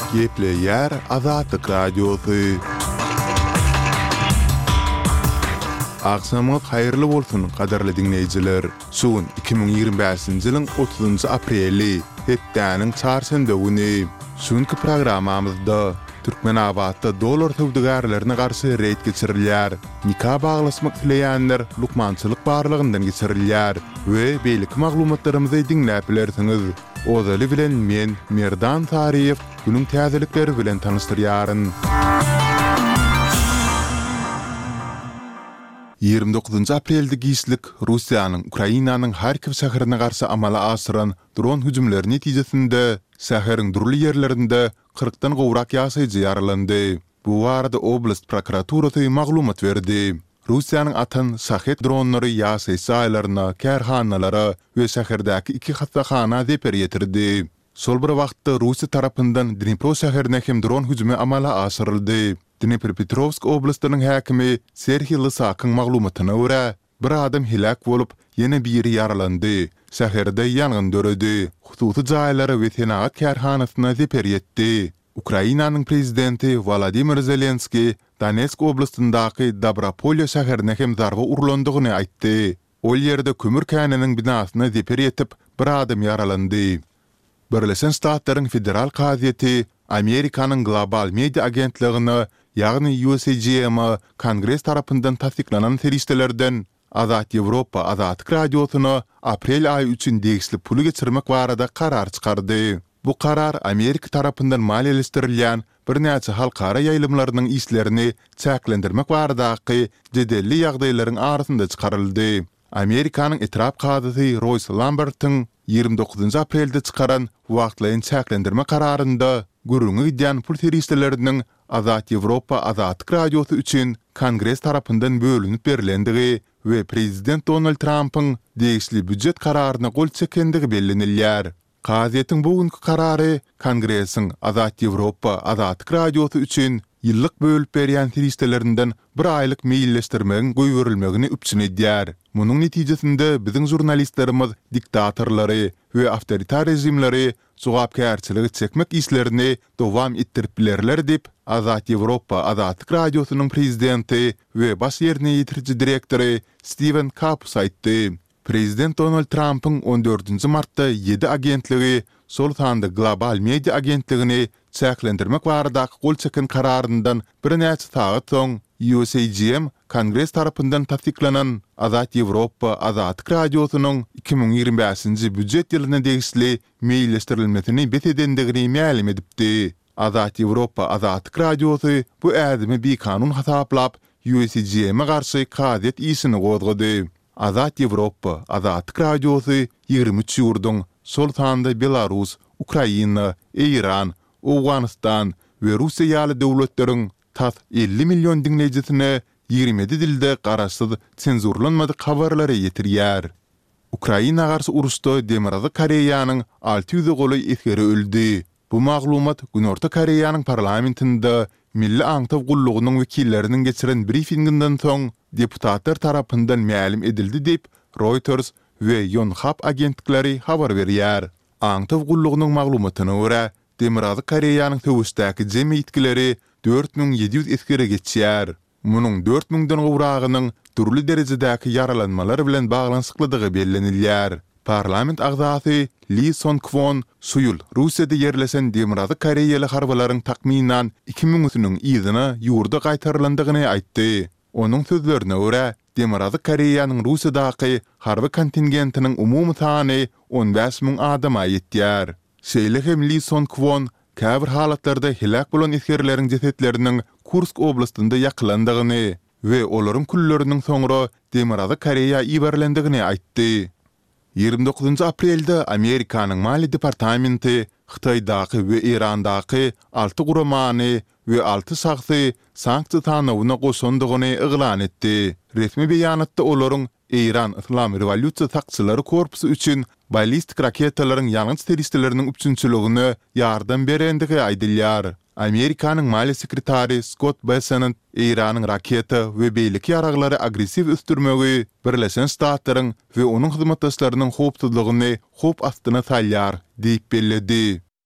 Gepleyer Azatlyk Radiosu. Akşamyňyz haýyrly bolsun, gaderli dinleýijiler. Sugun 2025-nji ýylyň 30-njy apreli, hepdäniň çarşamba güni. Şuňky programamyzda Türkmenabatda dolar töwdügärlerine garşy reýt geçirilýär. Nikah baglasmak dileýänler lukmançylyk barlygyndan geçirilýär we beýlik maglumatlarymyzy dinläp bilersiňiz. Ozaly bilen men Merdan Tariýew günüň täzelikleri bilen tanystyryaryn. 29 aprelde giýişlik Russiýanyň Ukrainanyň Harkiv şäherine garşy amala asyran dron hüjümleri netijesinde şäheriň durly ýerlerinde 40-dan gowrak ýaşaýjy ýaralandy. Bu barada oblast prokuraturasy maglumat berdi. Russiýanyň atan şahet dronlary ýaşaýy aýlaryna, kärhanalara we şäherdäki 2 hastaxana zeper ýetirdi. Sol bir wagtda Russiýa tarapyndan Dnipro şäherine hem dron hüjümi amala asyryldy. Dnipropetrovsk oblastynyň häkimi Serhiy Lysakyň maglumatyna görä, bir adam helak bolup, ýene biri ýaralandy. Şäherde ýangyn döredi. Hususy jaýlara we senagat kärhanasyna zeper ýetdi. Ukrainanyň prezidenti Volodymyr Zelenski Donetsk oblastyndaky Dobropolye şäherine hem zarba urulandygyny aýtdy. Ol ýerde kömür käniniň binasyna zeper ýetip, bir adam ýaralandy. Birleşen Ştatlaryň federal gazieti Amerikanyň global media agentligini, ýagny USAGM Kongres tarapyndan tasdiklanan feriştelerden Azat Ýewropa Azatlyk Radiosyna aprel aýy üçin degisli pulu geçirmek barada karar çykardy. Bu karar Amerika tarapyndan maliýeleşdirilýän bir näçe halkara ýaýlymlarynyň işlerini çäklendirmek baradaky jedelli ýagdaýlaryň arasynda çykaryldy. Amerikanyň etrap gazyty Royce Lambert'ın 29 aprelde çykaran wagtlaýyn çäklendirme kararynda gürüňi gidýän pul ferişteleriniň Azat Ýewropa Azatlyk Radiosy üçin Kongres tarapyndan bölünip berilendigi we prezident Donald Trump'ın degisli büdjet kararyna gol çekendigi bellenilýär. Gazetin bugünkü karary Kongresiň Azat Ýewropa Azatlyk Radiosy üçin ýyllyk bölüp berýän feriştelerinden bir aýlyk meýilleşdirmegiň goýberilmegini üpçün edýär. Munyň netijesinde biziň jurnalistlerimiz diktatorlary we awtoritar rejimleri jogapkärçiligi çekmek işlerini dowam etdirip bilerler dip Azat Ýewropa Azatlyk Radiosynyň prezidenti we baş ýerine ýetiriji direktory Steven Kapus aýtdy. Prezident Donald Trump'ın 14 martda 7 agentligi sol sanda global media agentligini çäklendirmek baradaky gol çeken kararyndan bir näçe saat soň USAGM Kongres tarapyndan tasdiklanan Azat Ýewropa Azatlyk Radiosynyň 2025-nji büdjet ýylyna degisli meýilleşdirilmesini betedendigini ma'lum edipdi. Azat Ýewropa Azatlyk Radiosy bu ädimi bir kanun hasaplap USAGM-e garşy kazet işini gozgady. Azat Ýewropa Azatlyk Radiosy 23 ýurduň sol sanda Belarus, Ukraina, Iran, Awganistan we Russiýa ýaly döwletleriň tas 50 million dinleýijisine 27 dilde garaşsyz senzurlanmadyk habarlary ýetirýär. Ukraina garşy uruşda Demirazy Koreýanyň 600 goly esgeri öldü. Bu maglumat Günorta Koreýanyň parlamentinde Milli Aňtaw Gullugynyň wekilleriniň geçiren briefinginden soň deputatlar tarapyndan ma'lum edildi dip Reuters we Yonhap agentlikleri habar berýär. Aňtaw Gullugynyň maglumatyna görä, Demirazy Koreýanyň töwüsdäki jemy ýetkileri 4700 esgere geçýär. Munyň 4000-den gowragynyň turly derejedäki yaralanmalar bilen baglanşyklydygy bellenilýär. Parlament agzasy Lee Song-kwon Suyul Russiýada ýerlesen Demirazy Koreýaly harbalaryň takminan 2000-nyň ýylyna ýurda gaýtarylandygyny aýtdy. Onuň sözlerine görä, Demirazy Koreýanyň Russiýadaky harby kontingentiniň umumy sany 15.000 adama ýetýär. Şeýle hem Lee Song-kwon käbir halatlarda helak bolan esgerleriň jesetleriniň Kursk oblastynda ýakylandygyny we olaryň külleriniň soňra Demirazy Koreýa iberlendigini aýtdy. 29 aprelde Amerikanyň Mali Departamenti Xitaydaky we Irandaky 6 guramany we 6 şahsy sanksiýa tanawyna goşandygyny eglan etdi. Resmi beýanatda olaryň İran Islam Rewolýusiýa sakçylary korpusu üçin ballistik raketalaryň ýalňyç teristleriniň üçinçiligini ýardam berendigi aýdylýar. Amerikanyň Mali sekretary Scott Bessent Iranyň raketa we beýlik ýaraglary agressiw üstürmegi Birleşen Ştatlaryň we onuň hyzmatdaşlarynyň howpsuzlygyny howp astyna salýar diýip belledi.